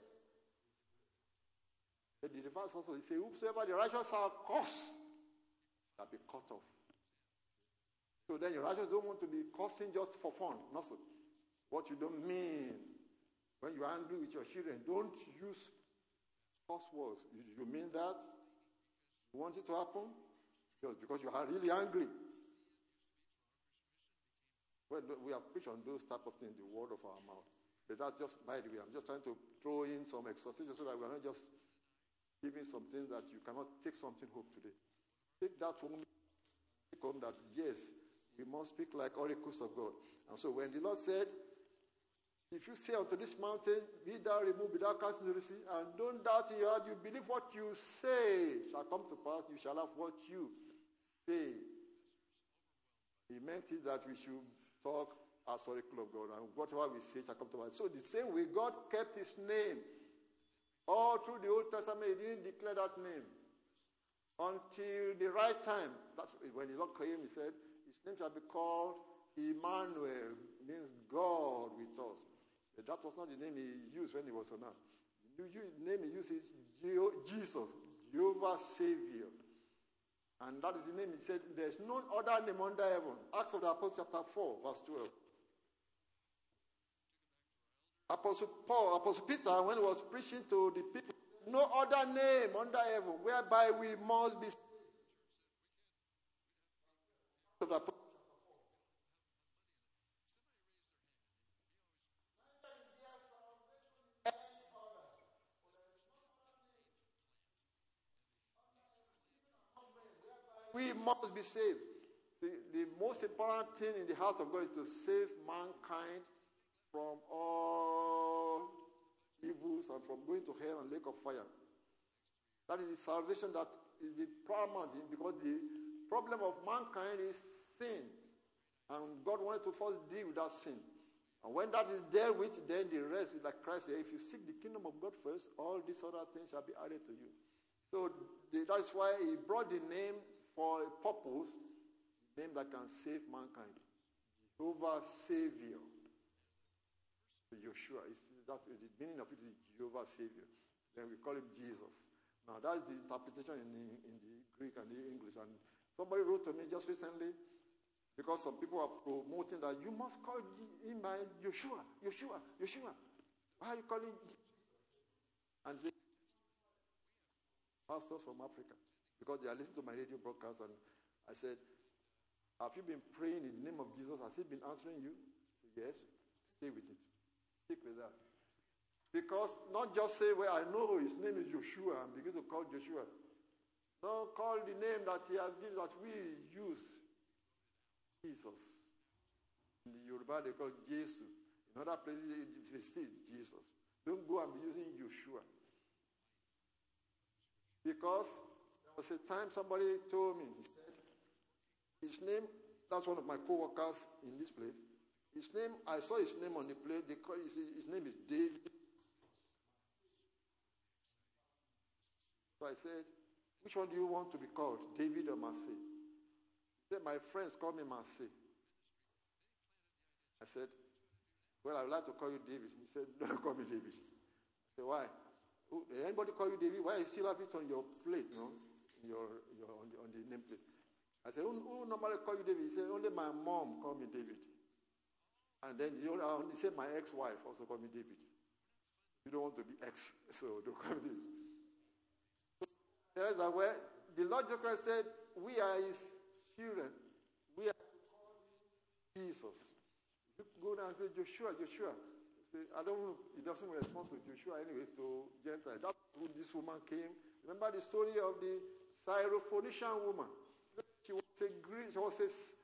The verse also, he says, whosoever the righteous are cursed, shall be cut off. So then your righteous don't want to be cursing just for fun. Not so. What you don't mean. When you're angry with your children, don't use First words. You mean that? You want it to happen? Just because you are really angry. Well, we have preached on those type of things, the word of our mouth. But that's just by the way. I'm just trying to throw in some exhortation so that we are not just giving something that you cannot take something home today. Take that home that, yes, we must speak like oracles of God. And so when the Lord said, if you say unto this mountain, be thou removed, be thou cast into the sea, and don't doubt in your heart, you believe what you say shall come to pass, you shall have what you say. He meant it that we should talk as oracle of God, and whatever we say shall come to pass. So the same way, God kept his name. All through the Old Testament, he didn't declare that name. Until the right time. That's when the Lord came, he said, his name shall be called Emmanuel, means God with us. But that was not the name he used when he was on earth. The name he used is Jesus, Jehovah Savior. And that is the name he said, there's no other name under heaven. Acts of the Apostles chapter 4, verse 12. Apostle Peter, when he was preaching to the people, no other name under heaven whereby we must be saved. We must be saved. The most important thing in the heart of God is to save mankind from all evils and from going to hell and lake of fire. That is the salvation that is the paramount, because the problem of mankind is sin. And God wanted to first deal with that sin. And when that is dealt with, then the rest is like Christ said, if you seek the kingdom of God first, all these other things shall be added to you. So that is why he brought the name for a purpose, the name that can save mankind. Jehovah Savior. Yeshua. That's the meaning of it is Jehovah Savior. Then we call him Jesus. Now that is the interpretation in the Greek and the English. And somebody wrote to me just recently, because some people are promoting that you must call him by Yeshua. Why are you calling him? And they pastors from Africa, because they are listening to my radio broadcast, and I said, have you been praying in the name of Jesus? Has he been answering you? I said, yes. Stay with it. Stick with that. Because not just say, well, I know his name is Joshua, and begin to call Joshua. No, call the name that he has given that we use. Jesus. In the Yoruba, they call Jesus. In other places, they say Jesus. Don't go and be using Joshua. Because there was a time somebody told me, he said, his name, that's one of my co-workers in this place. His name, I saw his name on the plate. They call his name is David. So I said, which one do you want to be called, David or Massey? He said, my friends call me Massey. I said, well, I would like to call you David. He said, don't call me David. I said, why? Anybody call you David? Why you still have it on your plate, no? On the nameplate. I said, who normally call you David? He said, only my mom call me David. And then he said, my ex-wife also call me David. You don't want to be ex, so don't call me David. There is a way. The Lord Jesus Christ said, we are his children. We are Jesus. You go down and say, Joshua. Say, I don't know. He doesn't respond to Joshua anyway, to Gentiles. That's who this woman came. Remember the story of the Syrophoenician woman. She was a Greek. She was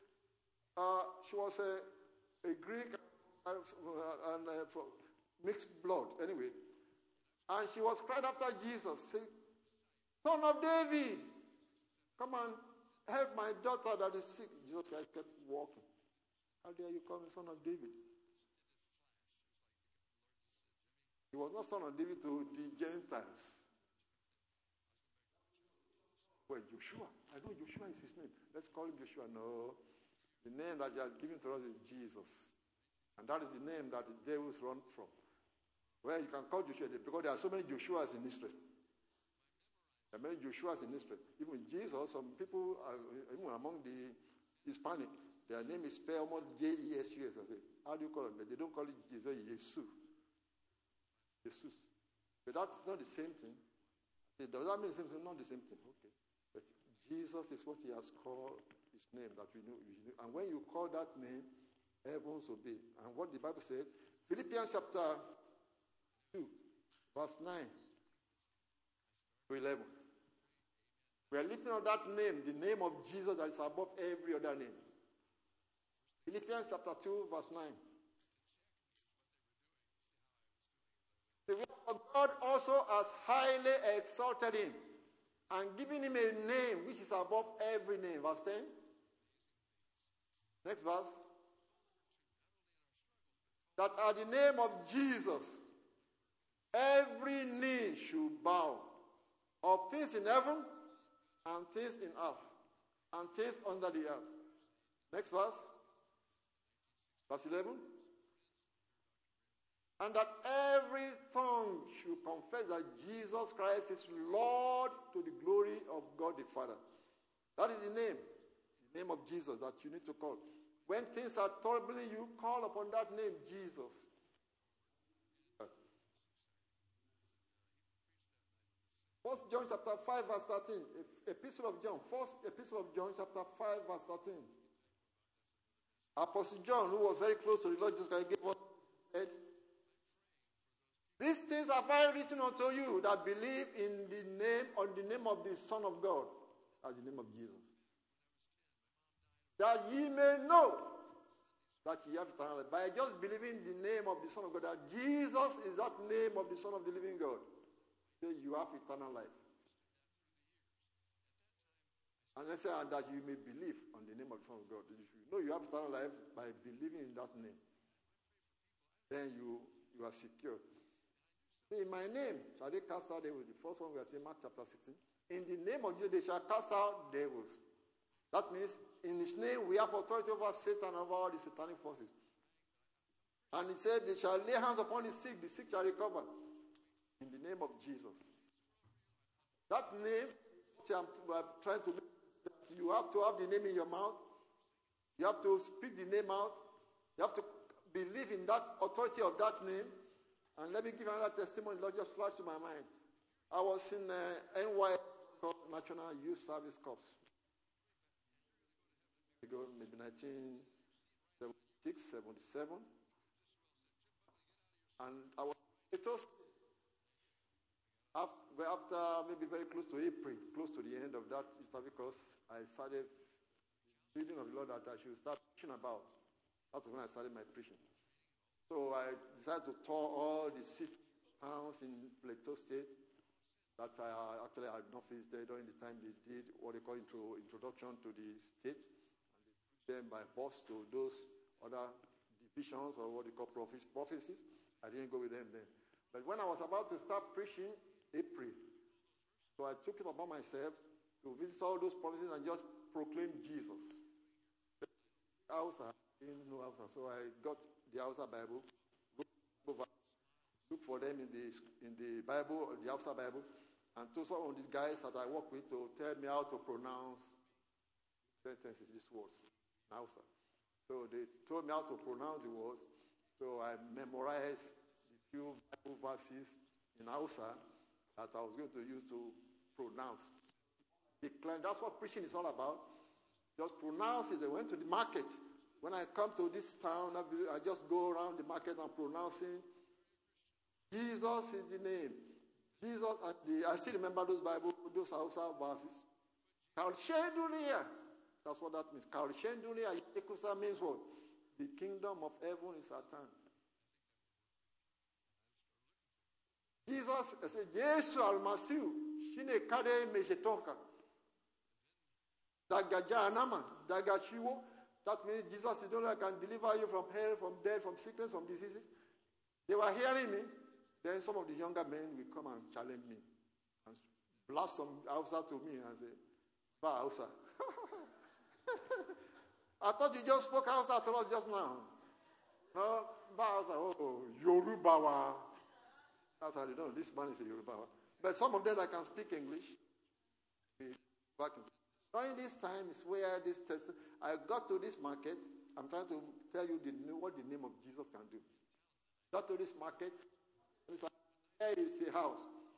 a Greek and mixed blood. Anyway, and she was crying after Jesus, saying, Son of David, come and help my daughter that is sick. Jesus Christ kept walking. How dare you call me Son of David? He was not Son of David to the Gentiles. Well, Joshua. I know Joshua is his name. Let's call him Joshua. No. The name that he has given to us is Jesus. And that is the name that the devils run from. Well, you can call Joshua because there are so many Joshuas in Israel. There are many Joshuas in Israel. Even Jesus, some people, even among the Hispanic, their name is spelled almost J-E-S-U-S. I say, how do you call it? But they don't call it Jesus, Jesus. But that's not the same thing. Does that mean the same thing? Not the same thing. Okay. But Jesus is what he has called his name that we know. And when you call that name, heavens obey. And what the Bible said, Philippians chapter 2, verse 9 to 11. We are lifting up that name, the name of Jesus that is above every other name. Philippians chapter 2, verse 9. God also has highly exalted him and given him a name which is above every name. Verse 10. Next verse. That at the name of Jesus, every knee should bow, of things in heaven and things in earth and things under the earth. Next verse. Verse 11. And that every tongue should confess that Jesus Christ is Lord to the glory of God the Father. That is the name of Jesus that you need to call. When things are troubling you, call upon that name, Jesus. First John chapter 5 verse 13. Epistle of John. First Epistle of John chapter 5 verse 13. Apostle John, who was very close to the Lord Jesus Christ, gave what he said. These things have I written unto you that believe in the name, on the name of the Son of God, as the name of Jesus. That ye may know that ye have eternal life. By just believing the name of the Son of God, that Jesus is that name of the Son of the living God, say you have eternal life. And I say that you may believe on the name of the Son of God. If you know you have eternal life by believing in that name, then you are secure. Say, in my name shall they cast out devils. The first one we are saying, Mark chapter 16. In the name of Jesus, they shall cast out devils. That means in his name we have authority over Satan and over all the satanic forces. And he said, they shall lay hands upon the sick shall recover. In the name of Jesus. That name, which I'm trying to make, you have to have the name in your mouth. You have to speak the name out. You have to believe in that authority of that name. And let me give another testimony. Lord, just flashed to my mind. I was in NY National Youth Service Corps. Maybe 1976, 77. And I was after maybe very close to April, close to the end of that youth service course, I started reading of the Lord that I should start preaching about. That was when I started my preaching. So I decided to tour all the cities, towns in Plateau State that I actually had not visited during the time they did what they call introduction to the state. And they took them by bus to those other divisions or what they call prophecies. I didn't go with them then. But when I was about to start preaching, April, so I took it upon myself to visit all those prophecies and just proclaim Jesus. Hausa, didn't know Hausa, so I got the Hausa Bible, look for them in the Bible, the Hausa Bible, and told some of these guys that I work with to tell me how to pronounce, for instance, these words, Hausa. So they told me how to pronounce the words, so I memorized the few Bible verses in Hausa that I was going to use to pronounce. Declare, that's what preaching is all about. Just pronounce it. They went to the market. When I come to this town, I just go around the market and pronouncing, Jesus is the name. Jesus, I still remember those Bible, those Hausa verses. Karshendunia. That's what that means. Karshendunia means what? The kingdom of heaven is at hand. Jesus said, Yesu almasihu shine kade meshetoka. Dagaja anama, dagashiwo. That means Jesus is the only one that can deliver you from hell, from death, from sickness, from diseases. They were hearing me. Then some of the younger men will come and challenge me and blast some Hausa to me and say, Ba Hausa. I thought you just spoke Hausa to us just now. No, Ba Hausa. Oh, Yoruba. That's how they know. This man is a Yoruba. But some of them I can speak English. During this time is where this test. I got to this market. I'm trying to tell you what the name of Jesus can do. Got to this market. There is a house.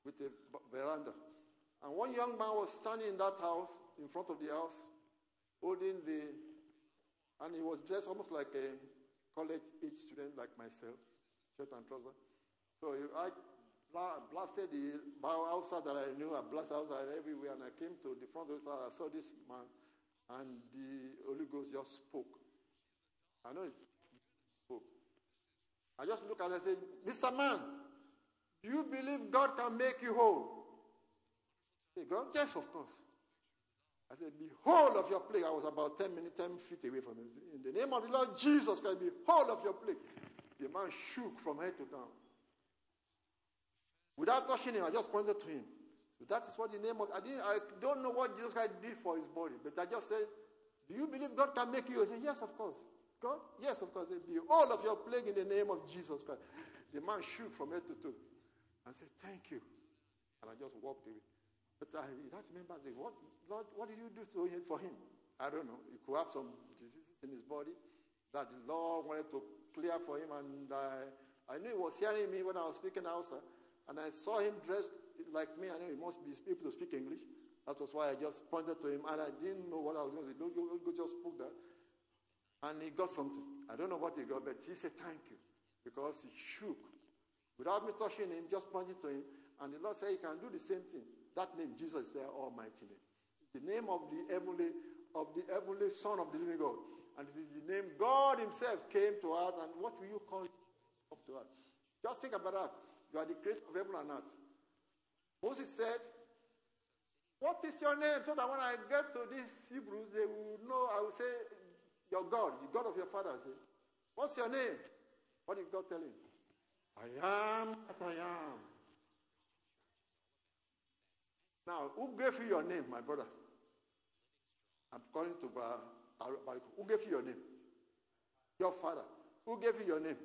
with a veranda. And one young man was standing in that house, in front of the house, holding and he was dressed almost like a college-age student like myself, shirt and trouser. So I blasted the outside that I knew, I blasted outside everywhere, and I came to the front of the house. I saw this man, and the Holy Ghost just spoke. I know it spoke. I just looked at him and said, Mr. Man, do you believe God can make you whole? He said, God? Yes, of course. I said, be whole of your plague. I was about 10 feet away from him. In the name of the Lord Jesus Christ, be whole of your plague. The man shook from head to down. Without touching him, I just pointed to him. So that is what the name of, I don't know what Jesus Christ did for his body, but I just said, do you believe God can make you? I said, yes, of course. God? Yes, of course. Be all of your plague in the name of Jesus Christ. The man shook from head to toe and said, thank you. And I just walked away. But I remember, Lord, what did you do for him? I don't know. He could have some diseases in his body that the Lord wanted to clear for him. And I knew he was hearing me when I was speaking Hausa. And I saw him dressed like me. I knew he must be able to speak English. That was why I just pointed to him. And I didn't know what I was going to say. Don't go just spoke that. And he got something. I don't know what he got, but he said, thank you. Because he shook. Without me touching him, just pointing to him. And the Lord said, he can do the same thing. That name, Jesus, is their almighty name. The name of the heavenly Son of the living God. And it is the name God himself came to earth. And what will you call up to earth? Just think about that. You are the creator of heaven and earth. Moses said, what is your name? So that when I get to these Hebrews, they will know. I will say, your God, the God of your father. Say, what's your name? What did God tell him? I am that I am. Now, who gave you your name, my brother? I'm calling to Bariko. Who gave you your name? Your father. Who gave you your name?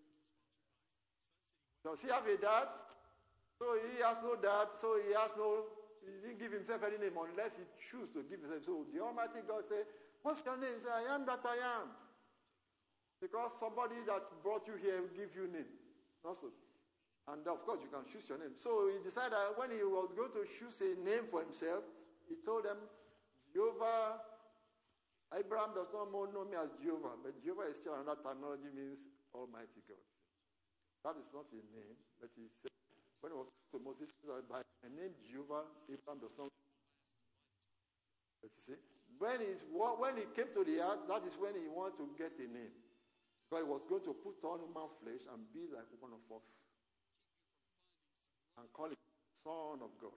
Does he have a dad? So he has no dad, he didn't give himself any name unless he chooses to give himself. So the Almighty God said, what's your name? He said, I am that I am. Because somebody that brought you here will give you a name. Also. And of course, you can choose your name. So he decided that when he was going to choose a name for himself, he told them, Jehovah, Abraham does not know me as Jehovah, but Jehovah is still another terminology, means Almighty God. That is not a name, but he said, when it was to Moses, by the name Jehovah, Abraham does not know. But you see, when he came to the earth, that is when he wanted to get a name. Because he was going to put on human flesh and be like one of us. And call him Son of God.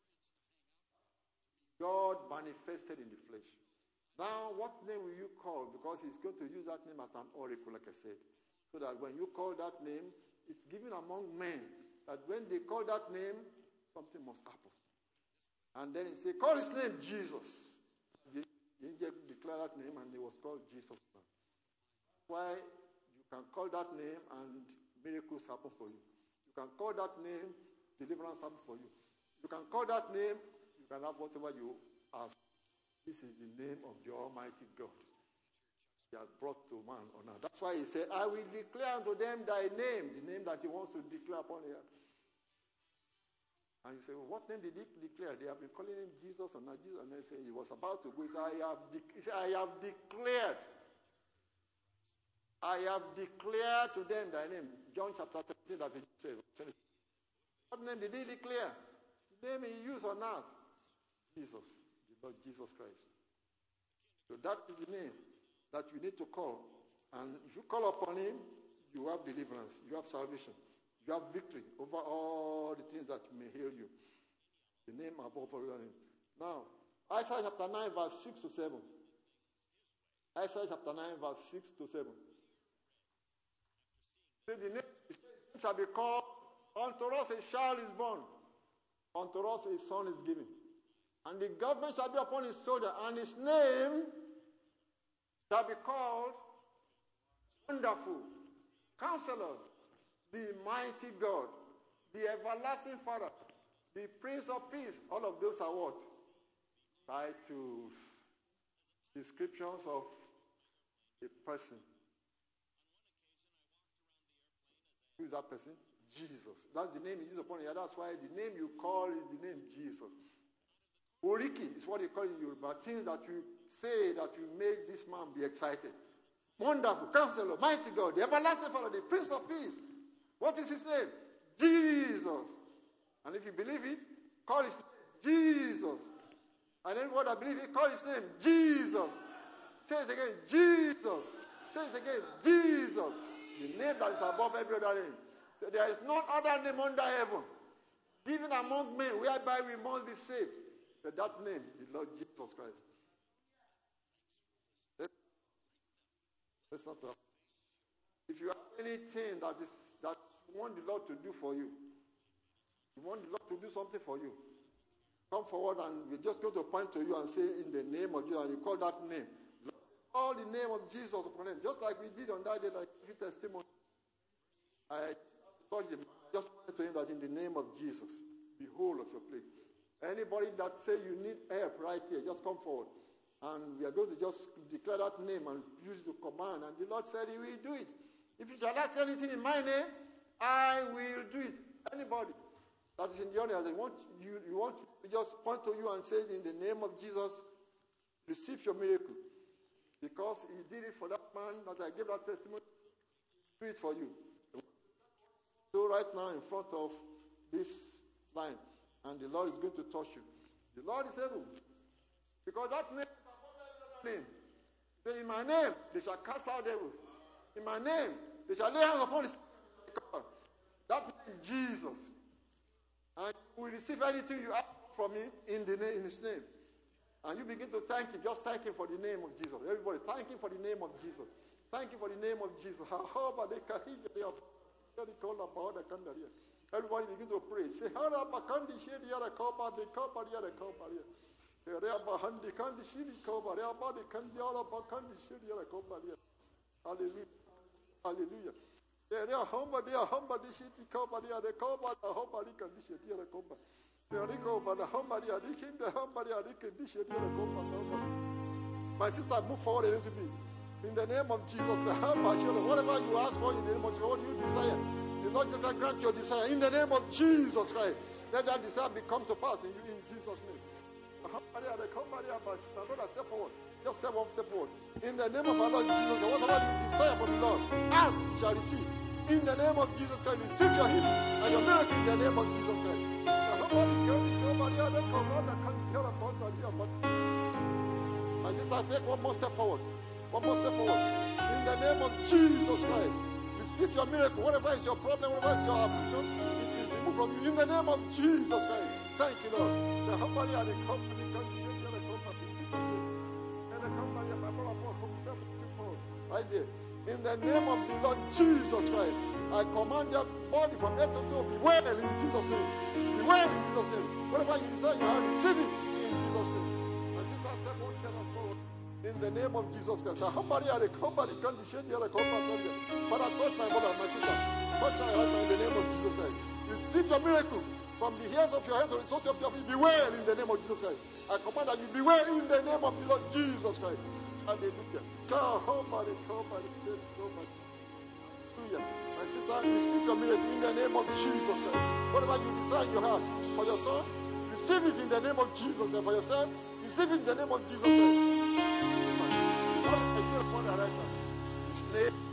God manifested in the flesh. Now, what name will you call? Because he's going to use that name as an oracle, like I said. So that when you call that name, it's given among men. That when they call that name, something must happen. And then he said, call his name Jesus. The angel declared that name and it was called Jesus. Why you can call that name and miracles happen for you. You can call that name, deliverance happen for you. You can call that name, you can have whatever you ask. This is the name of the Almighty God. He has brought to man on earth. That's why he said, I will declare unto them thy name, the name that he wants to declare upon the earth. And you say, well, what name did he declare? They have been calling him Jesus or not Jesus. And they say he was about to go. He said, I have declared. I have declared to them thy name. John chapter 13, that he said. What name did he declare? The name he used on earth. Jesus. The Lord Jesus Christ. So that is the name that you need to call. And if you call upon him, you have deliverance. You have salvation. You have victory over all the things that may hail you. The name above all name. Now, Isaiah chapter 9, verse 6 to 7. Isaiah chapter 9, verse 6 to 7. The name shall be called, unto us a child is born, unto us a son is given. And the government shall be upon his shoulder, and his name shall be called Wonderful, Counselor, the Mighty God, the Everlasting Father, the Prince of Peace. All of those are what? Titles, descriptions of a person. Who is that person? Jesus. That's the name he used upon it. That's why the name you call is the name Jesus. Oriki is what you call in Yoruba. Things that you say that you make this man be excited. Wonderful, Counselor, Mighty God, the Everlasting Father, the Prince of Peace. What is his name? Jesus. And if you believe it, call his name Jesus. And anyone that believes it, call his name Jesus. Say it again, Jesus. Say it again, Jesus. The name that is above every other name. So there is no other name under heaven, given among men, whereby we must be saved. But that name, the Lord Jesus Christ. Let's not talk. If you have anything that you want the Lord to do for you, you want the Lord to do something for you, come forward and we're just going to point to you and say, in the name of Jesus, and you call that name. Call the name of Jesus upon them, just like we did on that day, like give testimony. I touched him, just point to him that in the name of Jesus, the whole of your plate. Anybody that say you need help right here, just come forward. And we are going to just declare that name and use it to command. And the Lord said he will do it. If you shall ask anything in my name, I will do it. Anybody that is in the audience, you want to just point to you and say, in the name of Jesus, receive your miracle. Because he did it for that man that I gave that testimony, do it for you. So right now in front of this line, and the Lord is going to touch you. The Lord is able. Because that name is above every other name. Say, in my name, they shall cast out devils. In my name, they shall lay hands upon the sick. That name, Jesus. And you will receive anything you ask from me in his name. And you begin to thank him. Just thank him for the name of Jesus. Everybody, thank him for the name of Jesus. Thank him for the name of Jesus. Everybody begin to pray. Say, hallelujah. Hallelujah. My sister, move forward a little bit. In the name of Jesus, whatever you ask for in the name of Jesus, what you desire, the Lord just grant your desire. In the name of Jesus Christ, let that desire become to pass in Jesus' name. Step forward. Just step one step forward. In the name of our Lord Jesus Christ, whatever you desire from the Lord, ask, you shall receive. In the name of Jesus Christ, receive your healing and your miracle in the name of Jesus Christ. My sister, take one more step forward. One more step forward. In the name of Jesus Christ, receive your miracle. Whatever is your problem, whatever is your affliction, it is removed from you. In the name of Jesus Christ. Thank you, Lord. Right there. In the name of the Lord Jesus Christ, I command your body from head to toe, be well in Jesus' name. Be well in Jesus' name. Whatever you desire, you have received it in Jesus' name. My sister, step one step forward. In the name of Jesus Christ. Father, touch my mother, my sister. Touch her right now in the name of Jesus Christ. Receive your miracle from the hairs of your head to the soles of your feet. Be well in the name of Jesus Christ. I command that you be well in the name of the Lord Jesus Christ. Hallelujah. My sister, receive your miracle in the name of Jesus Christ. Whatever you desire you have for your son, receive it in the name of Jesus Christ. For yourself, receive it in the name of Jesus Christ. I feel upon the right hand.